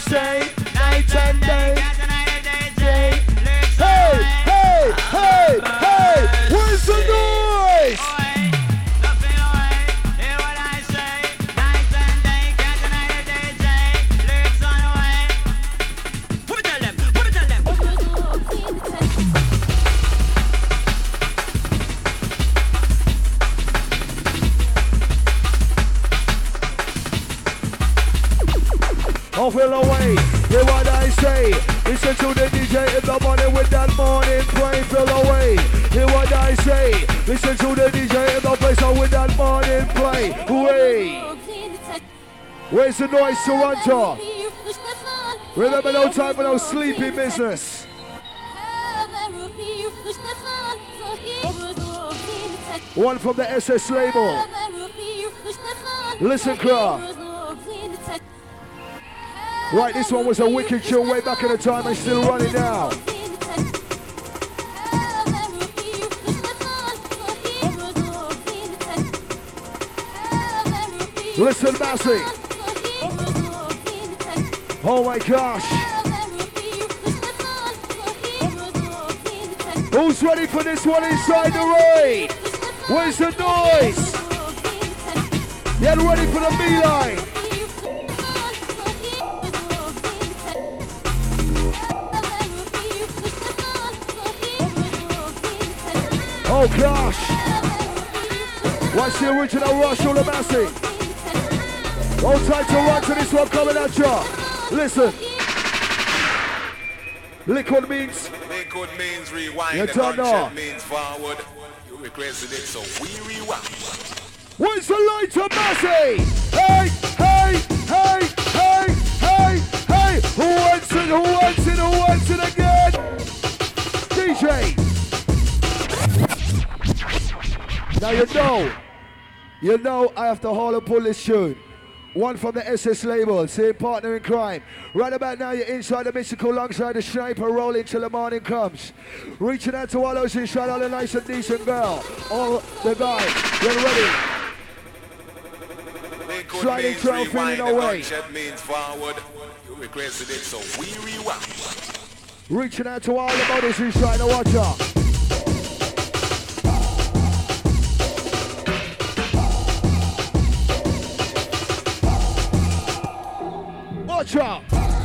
say, night and day. Hey, hey, hey, hey, where's the noise? I feel away, hear what I say. Listen to the DJ in the morning with that morning praise. Feel away, hear what I say. Listen to the DJ in the place with that morning play. Way. Where's the noise, Toronto? Remember, no time for no sleepy business. One from the SS label. Listen, crowd. Right, this one was a wicked chill way back in the time and still running now. Listen, Massey. Oh my gosh. Who's ready for this one inside the raid? Where's the noise? Get ready for the beeline. Oh gosh! Watch the original Rush on the Massey. Hold tight to run to this one coming at ya. Listen. Liquid means rewind. You don't know. Means forward. You requested it, so we rewind. Where's the light to Massey? Hey, hey, hey, hey, hey, hey. Who wants it? Who wants it? Who wants it again? DJ. Now you know I have to haul and pull this tune. One from the SS label, same partner in crime. Right about now you're inside the mystical alongside the sniper, rolling till the morning comes. Reaching out to all those inside, all the nice and decent girl. All the guys, get ready. Sliding trail feeling away. Means forward. You requested it, so we rewind. Reaching out to all the models inside the watcher. Watch out!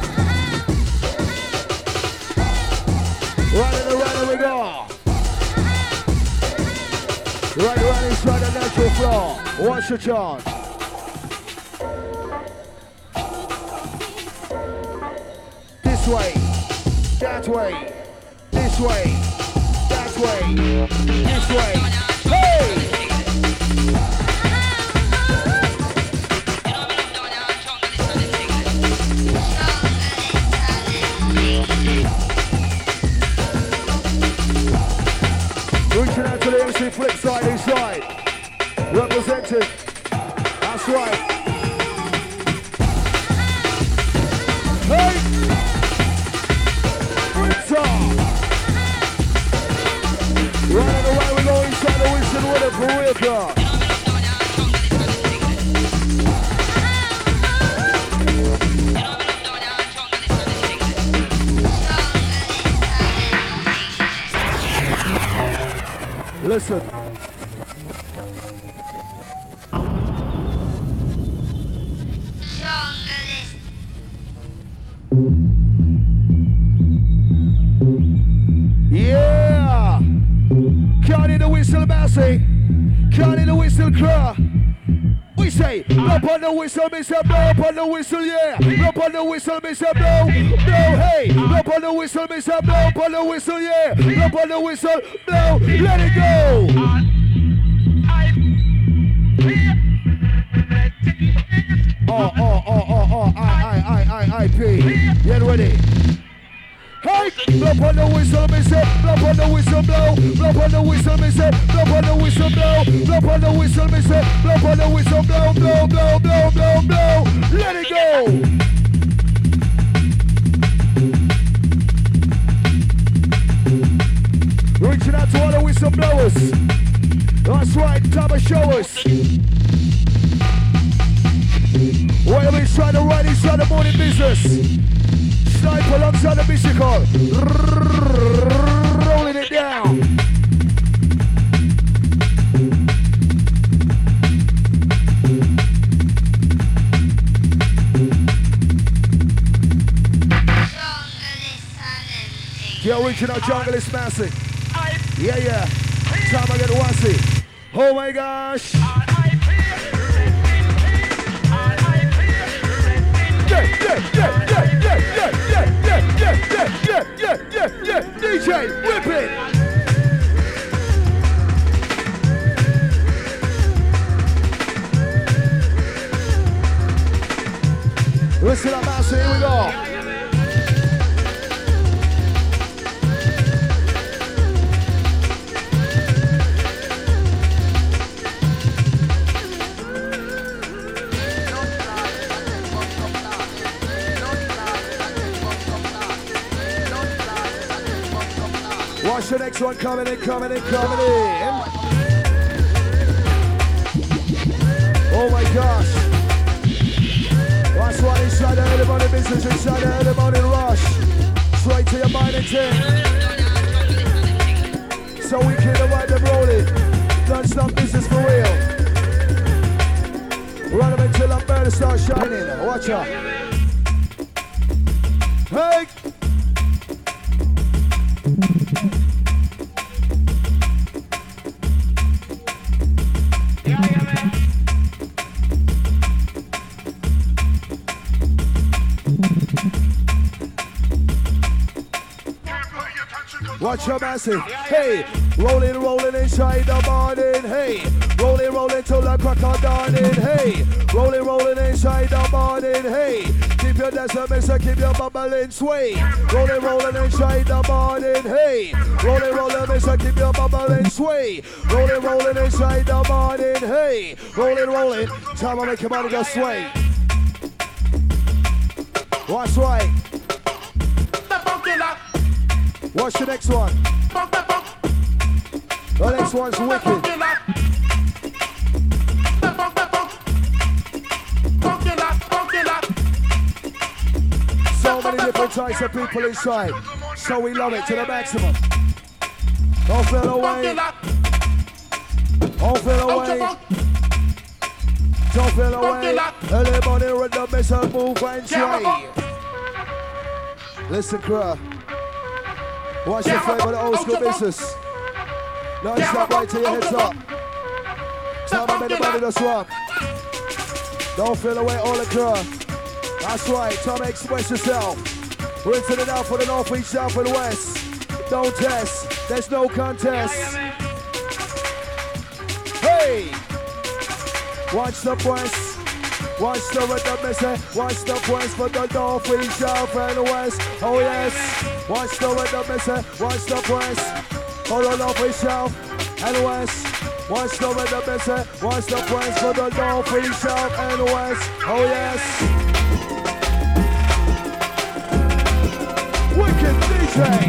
Running around we go. Right around inside the natural floor. Watch the charge. This way, that way, this way, that way, this way. Hey! Reaching out to the MC flip side inside. Represented. That's right. Hey! Winter! Running around, we go inside the Winston with it for real, girl. Listen. Yeah! Can't hear the whistle, Massey. Can't hear the whistle, cry. We say, blow on the whistle, Mr. Blow up on the whistle, yeah. Blow on the whistle, Mr. Blow. Blow, hey. Blow on the whistle, Mr. Blow up on the whistle, yeah. Blow on the whistle, blow. Let it go. I-P. Get ready. Hey! Blow on the whistle, Mr. Blow on the whistle, blow. Blow on the whistle, Mr. Blow on the whistle, blow. Blow on the whistle, Mr. Blow on the whistle, blow, blow, blow, blow, blow, blow. Let it go! Reaching out to all the whistleblowers. That's right, time to show us. Where we trying to ride inside the morning business. business. Snipe alongside the bicycle. Rolling it down. The original jungle is massive. Yeah, yeah. Time I get wassy. Oh my gosh. Yeah. DJ, whip it. Listen up, massive. Here we go. Watch the next one coming in. Oh my gosh. That's what inside the early morning business, inside the early morning rush. Straight to your mind and tin. So we can avoid them rolling. Don't stop business for real. Run them until that bird starts shining. Watch out. Hey! Watch your massive, hey, rolling inside the morning, hey, rolling till the crack of dawning, hey, rolling inside the morning, hey, keep your desert mister, keep your bubbling sway, rolling inside the morning, hey, rolling mister, keep your bubbling sway, rolling inside the morning, hey, rolling, time to make your body go sway. Watch right. Watch the next one. The next one's wicked. So many different types of people inside. So we love it to the maximum. Don't feel away. Don't feel away. Don't feel away. Everybody with the missile move and sway. Listen, crew. Watch the flame of the old school business. Nice stop right to your heads up. Time to make the body just rock. Don't feel away all the crew. That's right, time to express yourself. We're into the north for the north, east, south, and west. Don't test, there's no contest. Hey! Watch the press. Watch the rhythm, missing. Watch the press for the north, east, south, and west. Oh yes. Watch the rhythm, missing. Watch the press for the north, east, south, and west. Watch the rhythm, missing. Watch the press for the north, east, south, and west. Oh yes. Wicked DJ.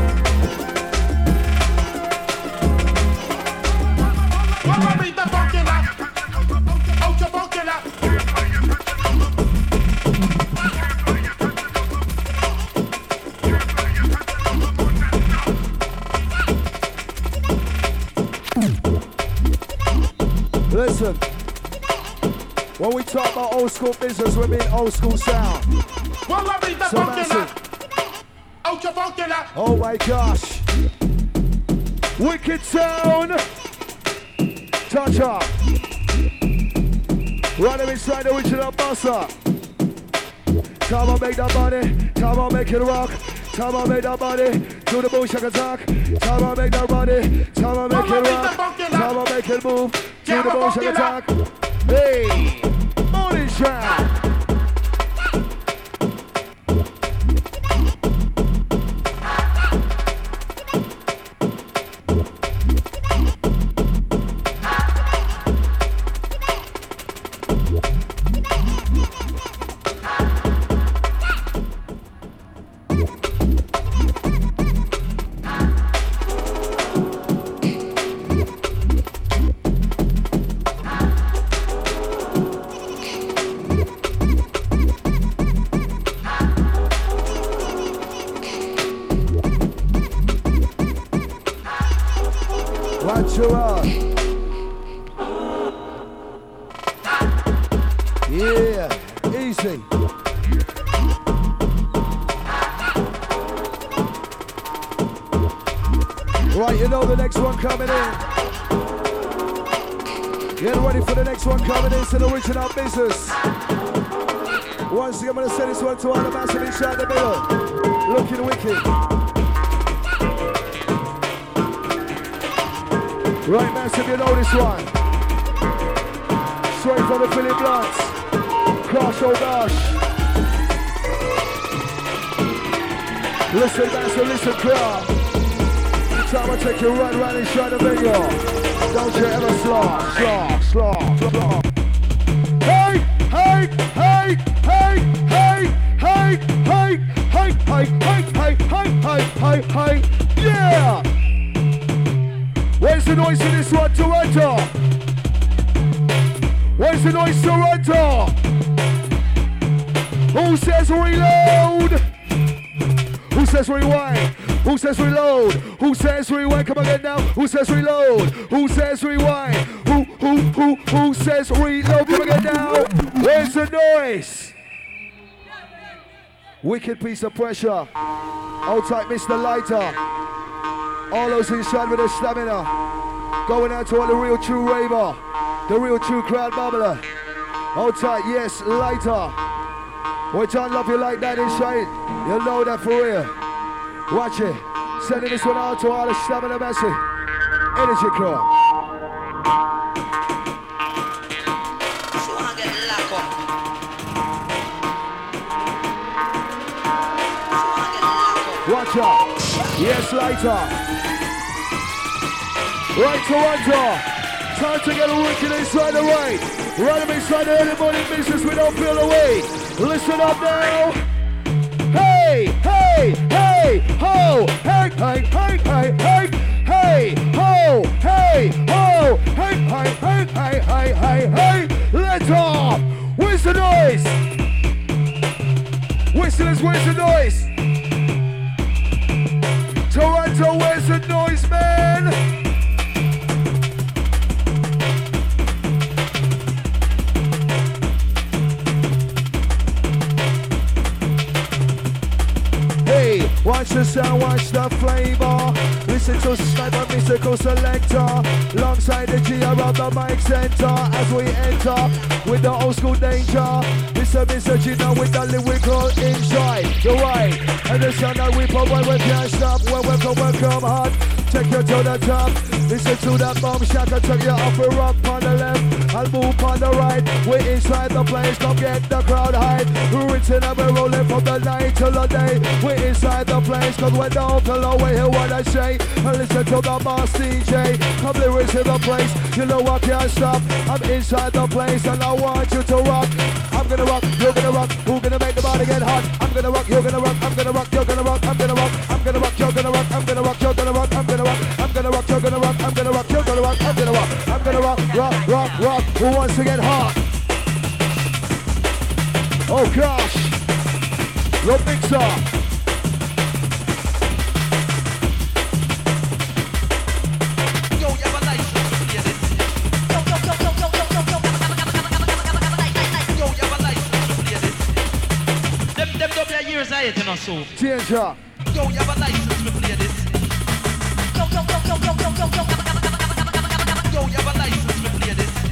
Listen, when we talk about old school business, we mean old school sound. So massive. Oh my gosh. Wicked sound. Touch up. Right inside the original bossa. Come on, make that body. Come on, make it rock. Come on, make that body. Do the boom shaka attack. Come on, make that body. Come on, make it rock. Come on, make it move. Do the boom shaka attack. Hey, morning sound. too hard. Yeah, easy. Right, you know the next one coming in. Get ready for the next one coming in. It's an original business. Once again, I'm going to send this one to all the massive inside the middle. Looking wicked. Right, massive, you know this one. Straight from the Philly Blunts. Gosh, oh gosh. Listen, massive, listen, crowd. Time I take you right round and shine the video. Don't you ever slaw. Hey, hey, hey, hey, hey, hey, hey, hey, hey, hey, hey, hey, hey, yeah! Where's the noise in this one, Toronto? Where's the noise, Toronto? Who says reload? Who says rewind? Who says reload? Who says rewind? Come again now. Who says reload? Who says rewind? Who says reload? Come again now. Where's the noise? Wicked piece of pressure. Hold tight, Mr. Lighter. All those inside with the stamina. Going out to all the real true raver. The real true crowd bubbler. Hold tight, yes, Lighter. When John love you like that inside, you'll know that for real. Watch it. Sending this one out to all the stamina massive. Energy crew. Watch out. Yes, Lighter. Right, Toronto. Time to get a wicked inside the right. Right up inside the early morning business. We don't feel away. Listen up now. Hey, hey, hey, ho, hey, hey, hey, hey, hey, hey, ho, hey, ho, hey, hey, hey, hey, hey, hey, hey, let's off. Where's the noise? Whistlers, where's the noise? Toronto, where's the noise, man? Watch the sound, watch the flavor. Listen to Sniper Mystical Selector. Alongside the G around the mic center. As we enter with the old school danger. Mr. Gina with the lyrical inside. You're right. And the sound that we provide when we can't stop. When welcome hard. Take you to the top. Listen to that bomb shot. I take you off a rock on the left. I'll move on the right. We're inside the place. Come get the crowd hide. We're written and we're rolling from the night till the day. We're inside the place. Cause we don't feel away. Hear what I say. And listen to the boss DJ. Come lyrics in the place. You know I can't stop. I'm inside the place and I want you to rock. I'm gonna rock, you're gonna rock. Who's gonna make the body get hot? I'm gonna rock, you're gonna rock. I'm gonna rock, you're gonna rock. I'm gonna rock. I'm gonna rock, you're gonna rock. I'm gonna rock, you're gonna rock. I'm gonna rock. I'm gonna rock, you're gonna rock. I'm gonna rock, you're gonna rock. I'm gonna rock. I'm gonna rock, rock. Who wants to get hot? Oh gosh. Your mixer. Danger. Yo, you have a license to play this. Yo, you have a license to play this.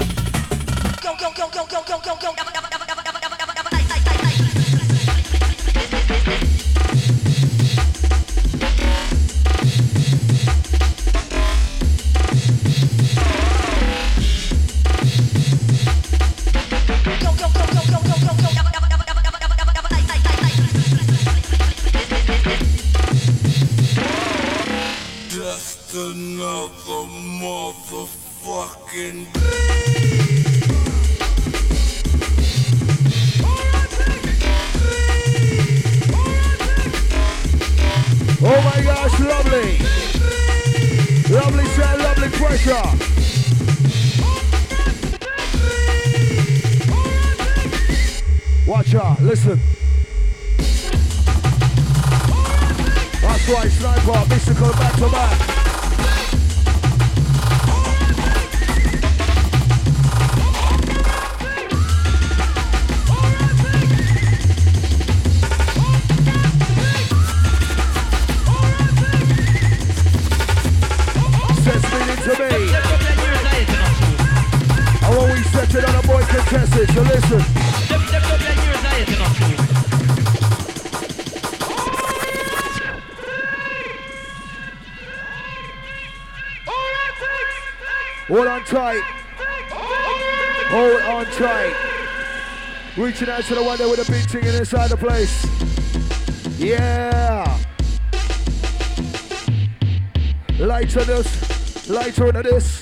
Just another motherfucking Oh my gosh, lovely. Lovely sound, lovely pressure. Watch out, listen. That's right, Sniper, Mystical back to back. Hold on tight. Hold on tight. Reaching out to the one there with the big thing inside the place. Yeah. Lighter this. Lighter into this.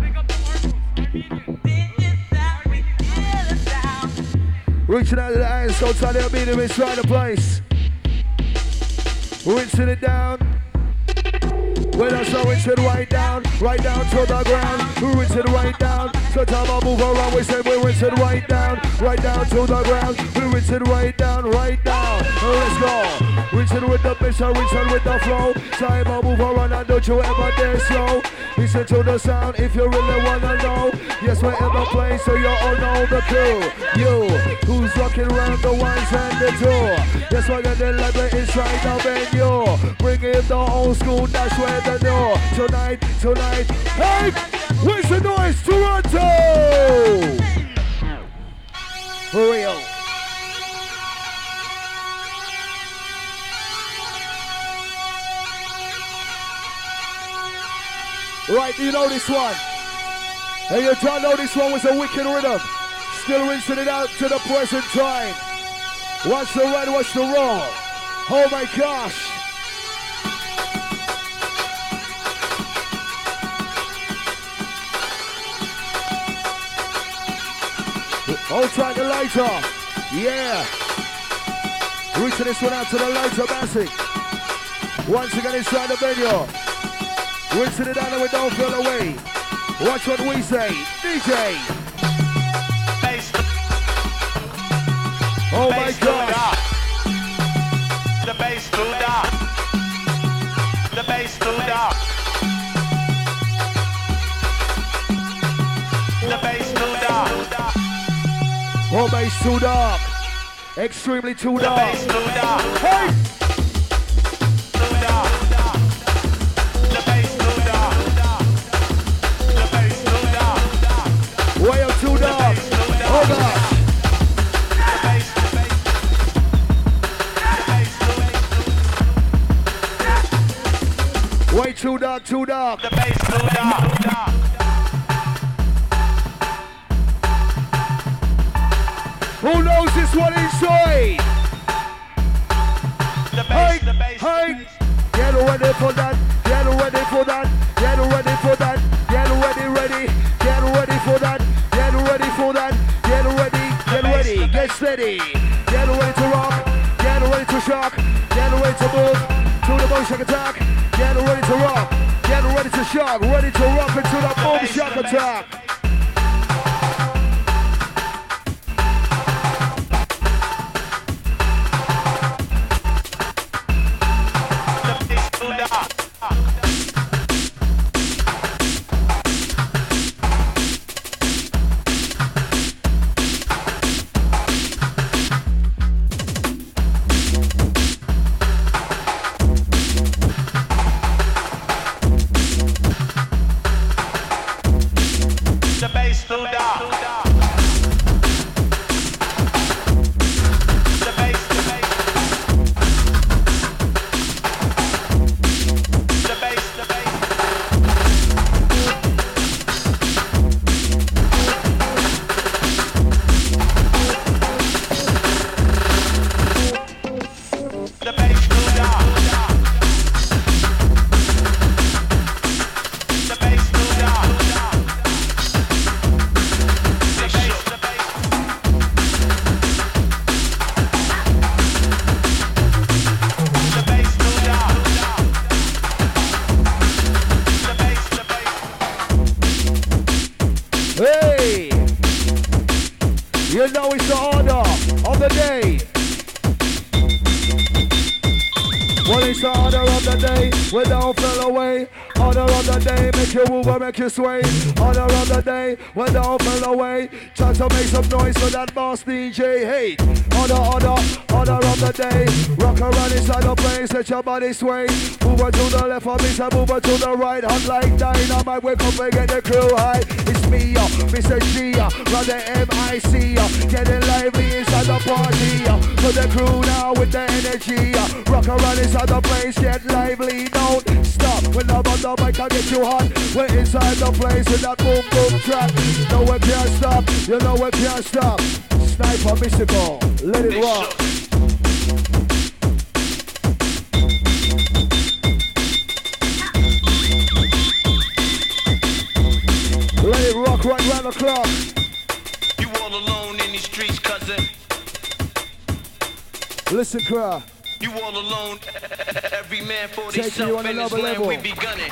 Reaching out to the hands, so tight they'll beat him inside the place. Rinsing it down. When I saw rinse it right down to the ground. We rinse it right down. So time I move around, we say we rinse it right down to the ground. We rinse it right down. Let's go. Rinse it with the bitch, I rinse it with the flow. Time I move around, and don't you ever dare slow. Listen to the sound if you really wanna know. Yes, wherever play, so you all know the crew. You, who's rocking around the ones and the two. Yes, we're gonna let the inside the venue. Bring in the old school, that's where the door. Tonight, hey, where's the noise, Toronto? For real. Right, you know this one. And you don't know this one was a wicked rhythm. Still rinsing it out to the present time. Watch the right, watch the wrong. Oh my gosh. Hold tight the lighter. Yeah. Reaching this one out to the lighter massive. Once again inside the venue. Rinsing it down and we don't feel away. Watch what we say. DJ. Oh my God. The bass too dark. The bass too dark. The bass too dark. Oh, bass too dark. Extremely too dark. The bass too dark. Hey! Too dark. The bass too dark. The bass too dark. Way up too dark. Oh gosh. Way too dark, too dark. The bass too dark. Who knows this one inside? The bass, the bass, Hey! Get ready for that. Get ready for that. Get ready for that. Get ready. Get ready for that. Get ready for that. Get ready. Get ready. Get steady. Get ready to rock. Get ready to shock. Get ready to move to the motion attack. Get ready to rock. Get ready to shock. Ready to rock into the boom shock attack. You know it's the order of the day. Well, it's the order of the day. We don't fell away. Order of the day, make you move and make you sway. Order of the day, we don't fell away. Try to make some noise for that boss DJ. Hey, order of the day. Rock around inside the place, let your body sway. Move on to the left, I move on to the right. Hot like dynamite, wake up and get the crew high. It's me, Mr. G, run the MIC, getting lively inside the party. For the crew now with the energy. Rock around inside the place, get lively, don't stop. When I'm on the mic, I get you hot. We're inside the place with that boom boom track. No one can't stop, you know we can't stop. Sniper Mystical, let it rock. Let it rock right round the clock. You all alone in these streets, cousin. Listen, crowd. You all alone. Every man for Take himself you on in this another land. level. We be gunning.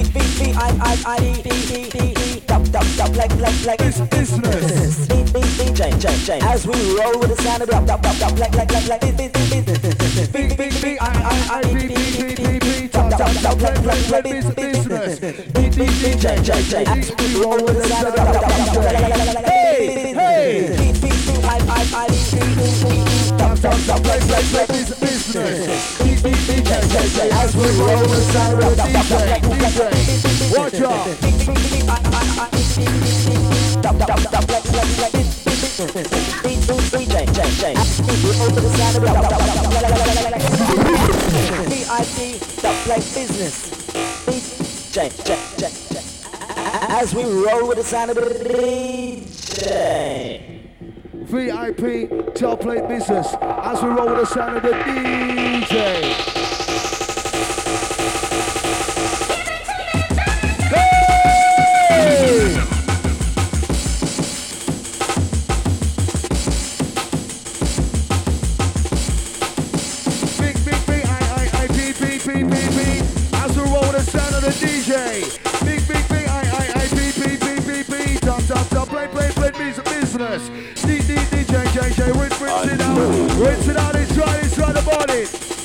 Business. As we roll with the sound of As we roll the sound of DJ. Watch out. As we roll with the sound of DJ. VIP, top plate business. As we roll with the sound of the DJ. Hey! Big, I-I-I-P-P-P-P-P. As we roll with the sound of the DJ. Big, I-I-I-P-P-P-P-P. Top, plate business. DJ, rinse it out, it's right the body.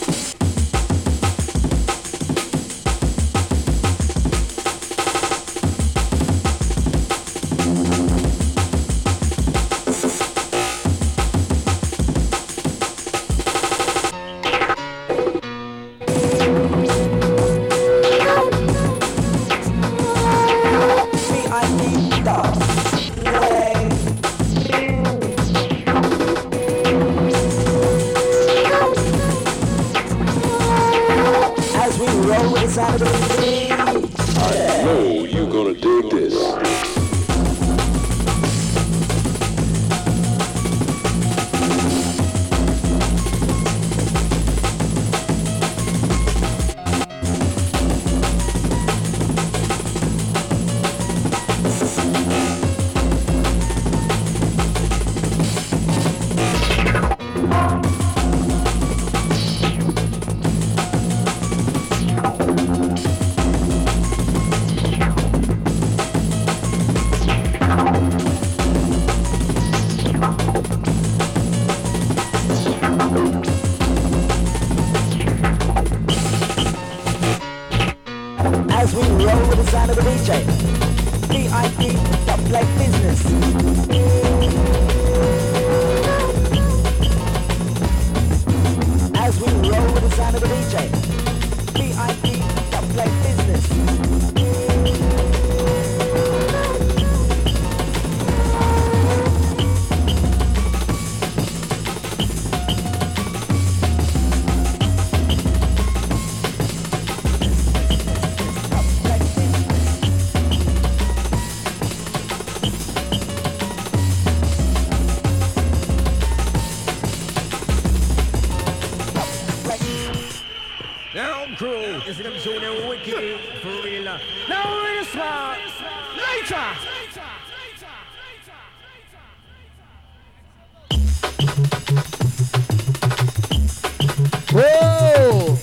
Whoa!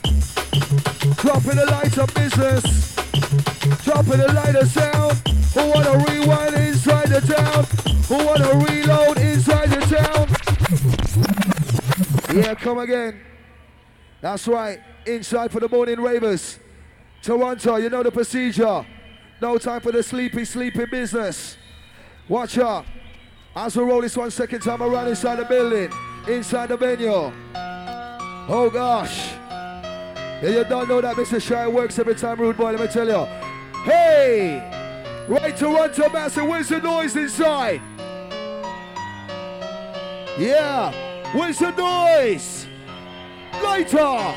Dropping the lights of business. Dropping the lighter sound. Who wanna rewind inside the town? Who wanna reload inside the town? Yeah, come again. That's right. Inside for the morning ravers. Toronto, you know the procedure. No time for the sleepy business. Watch out. As we roll this one second time around inside the building. Inside the venue. Oh gosh. Yeah, you don't know that Mr. Shy works every time, rude boy, let me tell you. Hey! Right Toronto Massive, where's the noise inside? Yeah, where's the noise? Lighter!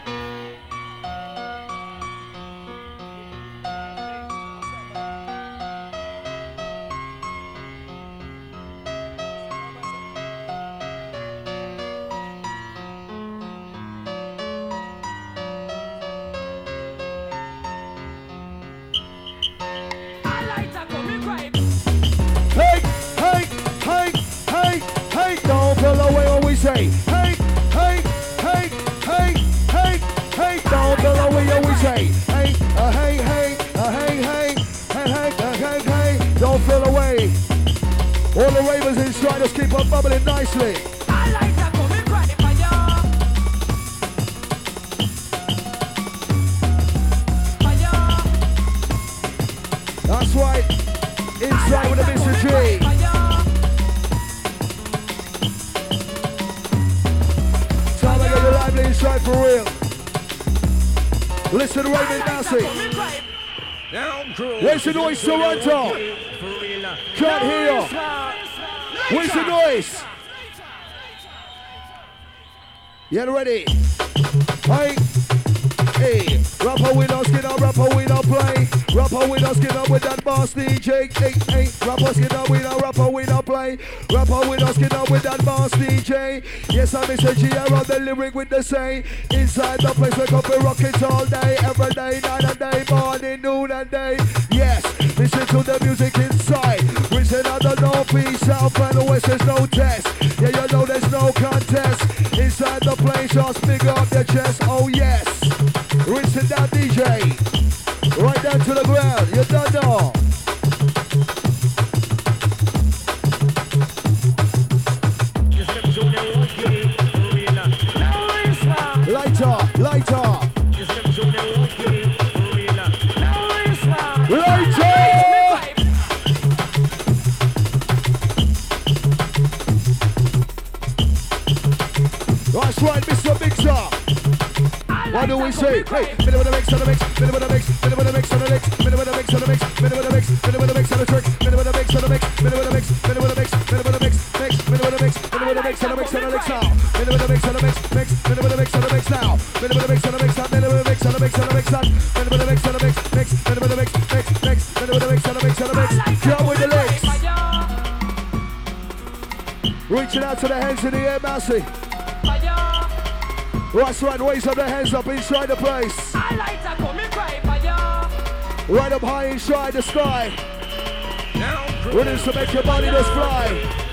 Say, hey, hey, hey, hey, hey, hey, don't tell away what we say. Hey, hey, hey, hey, hey, hey, hey, hey, don't feel away. All the ravers inside, just keep on bubbling nicely. I like that coming right fire. That's right. Inside with a Mr. G. Inside for real. Listen, Raymond Massey. Where's the noise, Toronto? Can't hear you. Where's the noise? You ready? Hey, hey. Rapper we don't skin up, rapper we don't play. Rapper we don't skin up with that boss DJ. Hey, hey. Rapper skin up, we don't rapper we don't play. Rapper we don't skin up with that boss DJ. Yes, I'm Mr. G, I run the lyric with the say. Inside the place we come and rock it all day, every day, night and day, morning, noon and day. Yes, listen to the music inside. Listen on the north, east, south and west, there's no test. Yeah, you know there's no contest. Inside the place, just big up your chest, oh yes. Rinse it down, DJ. Right down to the ground, you don't know. Lighter, lighter. That's right, Mr. Mixer. What do we say? Hey, minute with the mix on the mix, minute with the mix, minute with the mix on the mix, minute with the mix on the mix, minute with the mix, minute with the mix on the trick, minute with the mix on the mix, minute with the mix, minute with the mix, minute with the mix, mix, minute with the mix, minute with the mix on the mix on the mix now, minute with the mix on the mix, mix, minute with the mix on the mix now, minute with the mix on the mix now, minute with the mix on the mix on the mix now, minute with the mix on the mix, mix, minute with the mix, mix, mix, minute with the mix on the mix on the mix. Jump with the legs. Reaching out to the hands in the air, Massey. That's right, raise up the hands up inside the place. Right up high inside the sky. Rhythms to make your body just fly.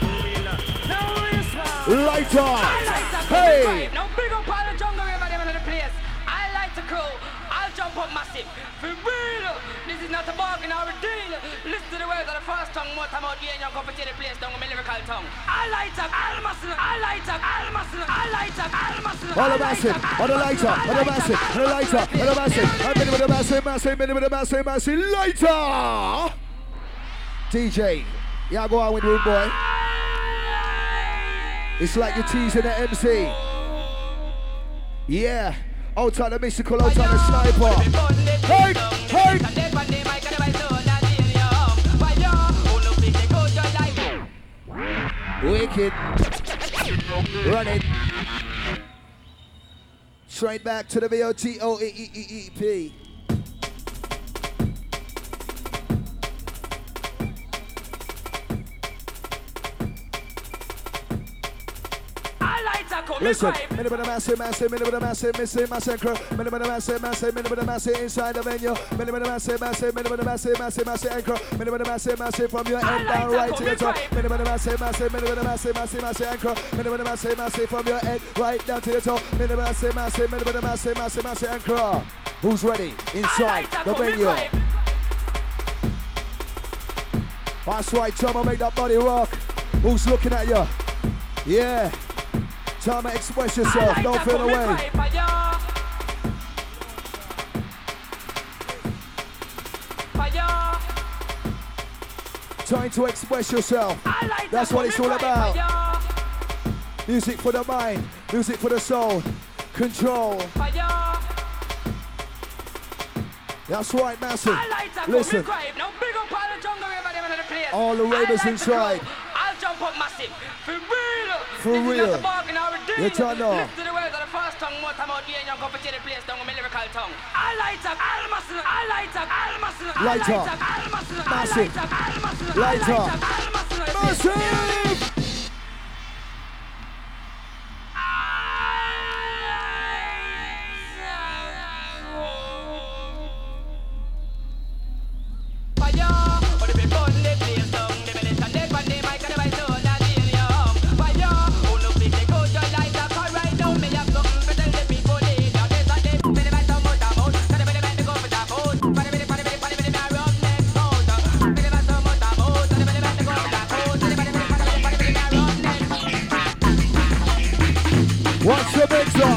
Lighter. Hey. Now big up all the jungle river them in the place. I like to crow. I'll jump up massive. For real. This is not a bargain or a deal. Listen to the words of the first tongue. More time out here and you come to the place down with my lyrical tongue. I light up, I'll muscle. I light up, I'll muscle. I light up, I'll muscle. On the massive, on the lighter, on the massive, on the lighter, on the massive. I'm in with the massive, massive, in with the massive, massive, lighter. DJ, y'all go out with rude boy. It's like you're teasing the MC. Yeah, outside the mystical, outside the sniper. Hey, hey. Wicked. Run it. Straight back to the VOTOEEEP. Listen, minute with a massive, massive, minute with a massive, missing massacre, minute with a massive, massive, minute with a massive inside the venue, minute with a massive, massive, minute with a massive, massive, massive anchor, minute with a massive, massive from your head down right to your top, minute with a massive, massive, minute with a massive, massive, massive anchor, minute with a massive, massive from your head right down to your top, minute with a massive, massive, minute with a massive, massive, massive anchor. Who's ready inside the venue? That's right, Tom, make that body rock. Who's looking at you? Yeah. Time to express yourself, don't feel away. Time to express yourself. That's what it's all about. Music for the mind, music for the soul. Control. Fire. That's right, massive. I like that. Listen. Now big up all the jungle everybody in the place. All the ravers inside. I'll jump up massive. For real. For this real. Is not a bargain or a deal. You turn on. Lift to the words of the first tongue. More time out here and you come to the place down with my lyrical tongue. I light up. I'll muscle. I light up. I'll muscle. Light up. I'll muscle. Massive. I'll muscle. Light up. I'll muscle. Massive. What's the mixer?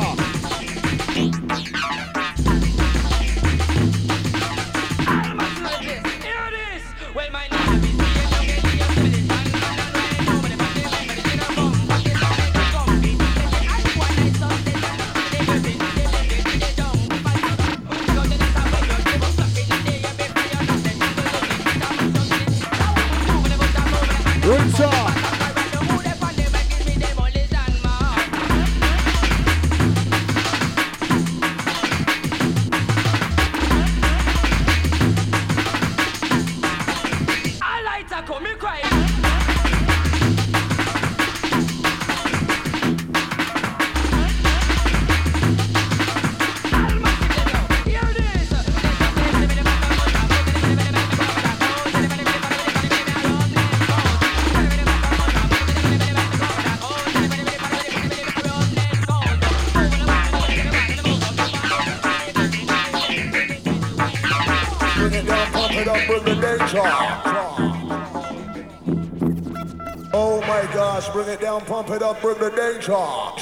Oh my gosh, bring it down, pump it up, bring the danger.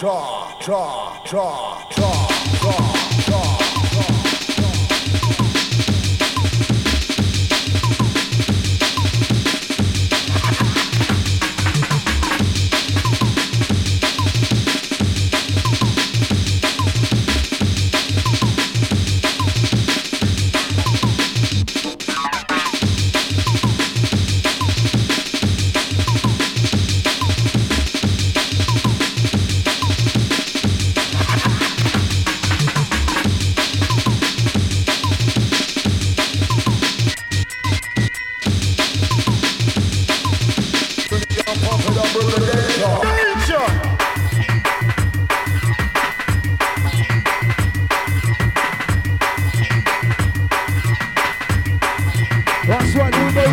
That's right, we know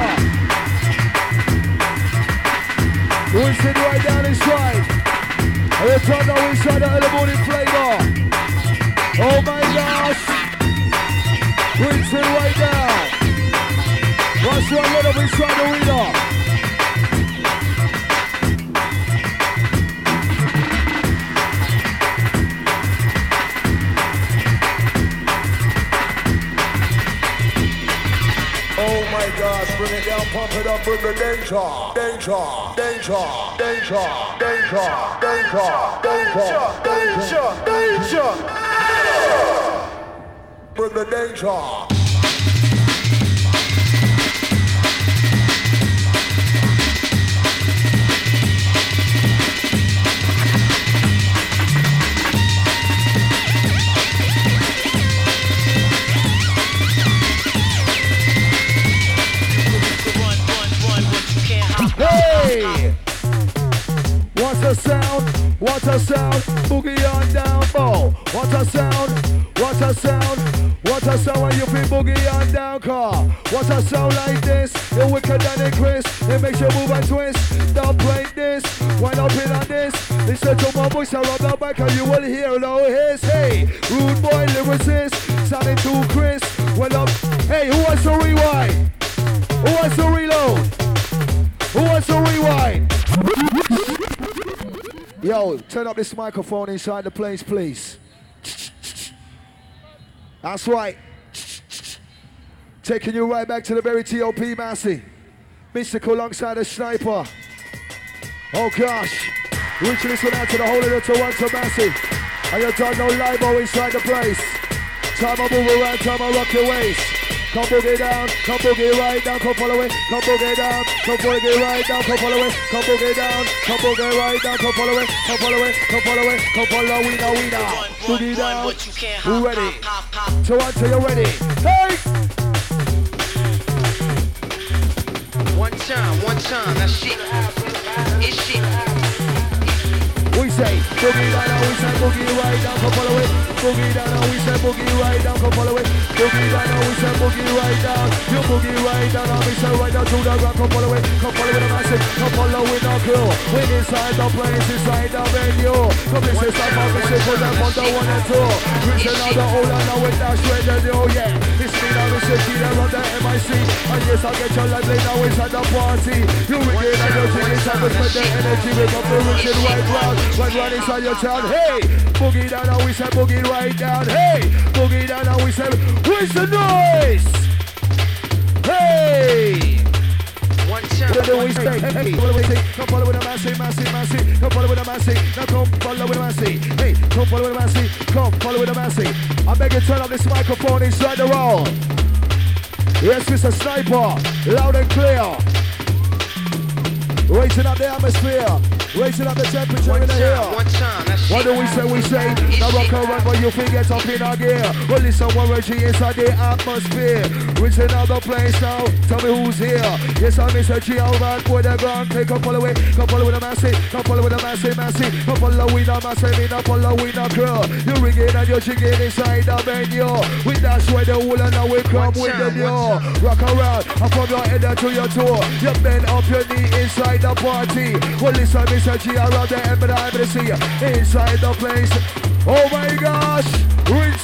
Winston right down inside. And you turn now inside the early morning flavor. Oh my gosh. Winston right down. That's right, let up inside the arena. Oh my gosh, bring it down, pump it up, bring the danger. Bring the danger. Hey! What's the sound? What's the sound? Boogie on down, bow. What's the sound? What's the sound? What's the sound when you feel boogie on down, car? What's the sound like this? You're wicked than a Chris. It makes you move and twist. Don't play this. Wind up in on this. Listen to my voice around the back and you will hear no hiss. Hey, rude boy lyricist. Sounding too crisp. Well up. Hey, who wants to rewind? Who wants to reload? Who wants to rewind? Yo, turn up this microphone inside the place, please. That's right. Taking you right back to the very T.O.P. Massey. Mystical alongside the sniper. Oh gosh. Reaching this one out to the whole of the Toronto Massey. And you don't know libo inside the place. Time I move around, time I rock your waist. Come boogie down, come boogie right down, come follow it. Come boogie down, come boogie right down, come follow it. Come boogie down, come boogie right down, come follow it. Come follow it, come follow it, come follow we now. Boogie down, who ready? So until you're ready. Hey! One time, that's shit. It's shit. We say boogie down, we say boogie right down, come follow it. Boogie down, we say boogie right down, come follow it. Boogie down, we say boogie right down. You boogie right down, we say right down to the ground, come follow it. Come follow it, massive, come follow with our crew. When inside the place, inside the venue. Come this is the market, say for them on the 1 and 2. Reaching out the old and now with that shred and do, yeah. It's me now, it's G there on the MIC. And yes, I get your life now inside the party. You regain and you're taking time to spend the energy with up the reaching right round. Right round inside your town, hey! Boogie down and we say boogie right down, hey! Boogie down and we say, where's the noise? Hey! One time, What we say? Hey, what do we say? Come follow with a massive. Come follow with a massive. Now come follow with a massive. Hey, come follow with a massive. Come follow with a massive. I beg you turn up this microphone inside the roll. Yes, Mr. Sniper, loud and clear. Raising up the atmosphere. Raising up the temperature in the air. What do we say? We say, now rock around when you feel get up in our gear. Well, listen, one reggie inside the atmosphere. Reaching out the place now. Tell me who's here. Yes, I'm Mr. G. Alvan with the ground. Take a follow it. Come follow with a massive. Come follow with a massive. Come follow with a massive. Me not follow with a girl. You rigging and you're jigging inside the venue. With that where the wool and now we come with the new. Rock around. And from your head to your toe. You bend up your knee inside the party. Well, listen, Mr. G around the end of the sea inside the place. Oh my gosh, rinse